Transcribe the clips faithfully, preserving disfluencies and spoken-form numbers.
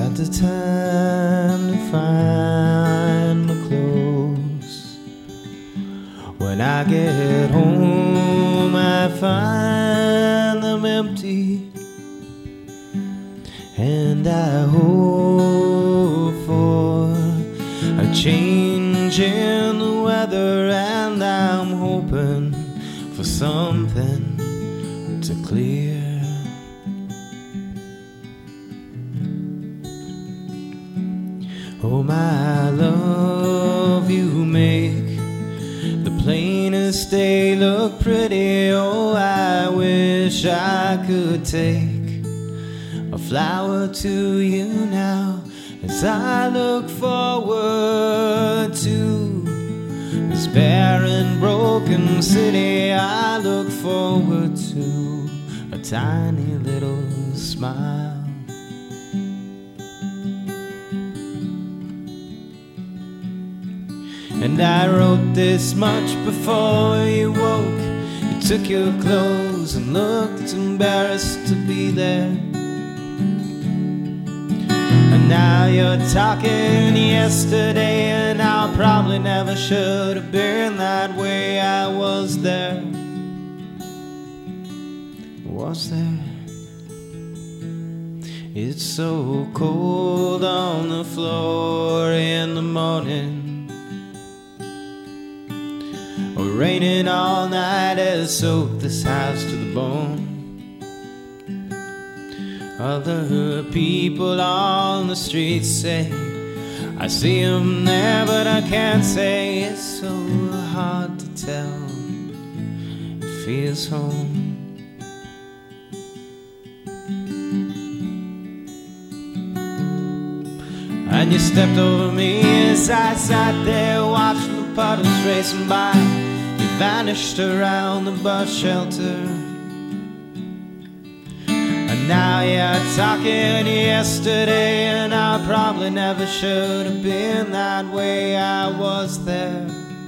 got the time to find my clothes. When I get home, I find them empty, and I hope for a change in the weather, and I'm hoping for something to clear. Oh, my love, you make the plainest day look pretty. Oh, I wish I could take a flower to you now, as I look forward to this barren, broken city. I look forward to a tiny little smile. And I wrote this much before you woke. You took your clothes and looked embarrassed to be there. And now you're talking yesterday, and I probably never should have been that way. I was there, was there. It's so cold on the floor in the morning, raining all night has soaked this house to the bone. Other people on the streets say I see them there, but I can't say. It's so hard to tell. It feels home. And you stepped over me as I sat there watching the puddles racing by. You vanished around the bus shelter, and now you're talking yesterday, and I probably never should have been that way. I was there,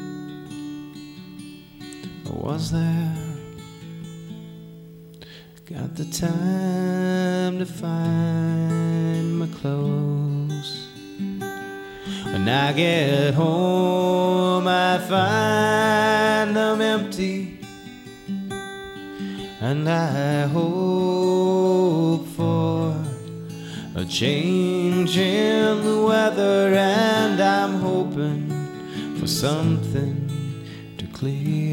I was there. Got the time to find my clothes. When I get home, I find them empty, and I hope for a change in the weather, and I'm hoping for something to clear.